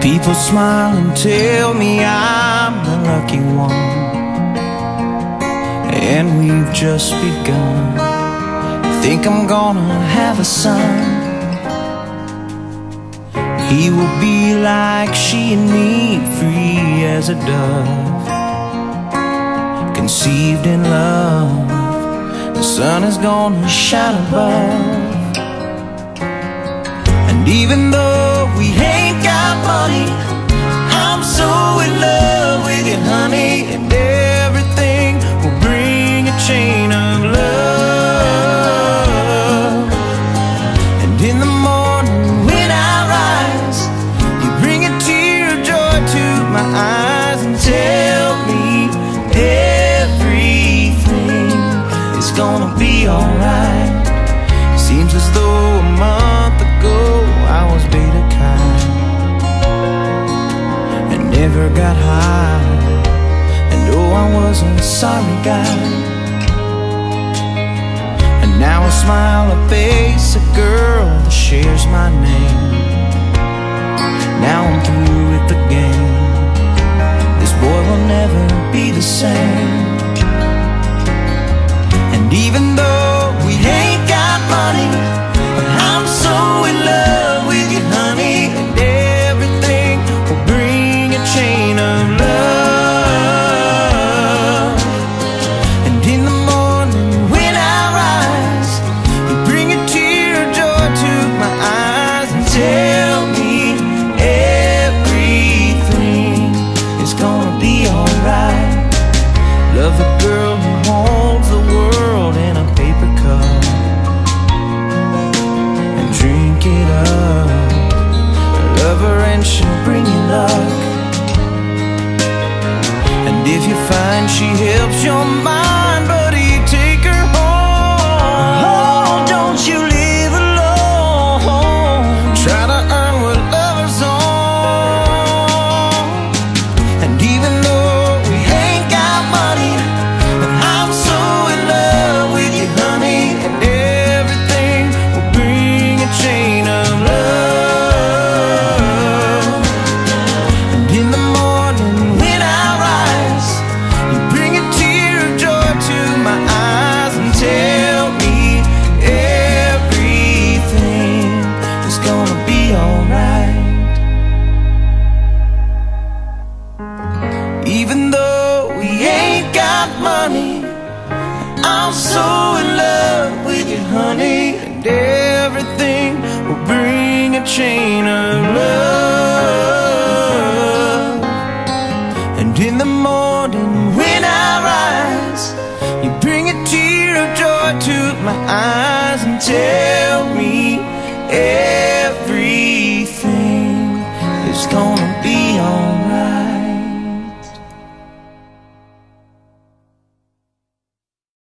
People smile and tell me I'm the lucky one, and we've just begun. Think I'm gonna have a son. He will be like she and me, free as a dove, conceived in love. The sun is gonna shine above. And even though we ain't got money, I'm so in love with you, honey. And everything will bring a chain of love. And in the morning when I rise, you bring a tear of joy to my eyes and tell me everything is gonna be alright. Seems as though a month ago I was beta kind and never got high, and oh, I was a sorry guy. And now I smile and face a girl that shares my name. Now I'm through with the game. This boy will never be the same. And even though we ain't got money, but I'm so in love with you, honey. And everything will bring a chain of love. And in the morning when I rise, you bring a tear of joy to my eyes and tell me everything is gonna be alright. Love the girl who holds the world in a paper cup and drink it up. Love her and she'll bring you luck. And if you find she helps your mind, buddy, take her home. Oh, don't you live alone. Try to earn what lovers own. And even though we ain't got money, but I'm so in love with you, honey. And everything will bring a chain of love. And in the morning when I rise, you bring a tear of joy to my eyes and tell me everything is gonna be alright. Even though we ain't got money, I'm so in love with you, honey. And everything will bring a chain of love. And in the morning when I rise, you bring a tear of joy to my eyes and tell me everything is gonna be alright.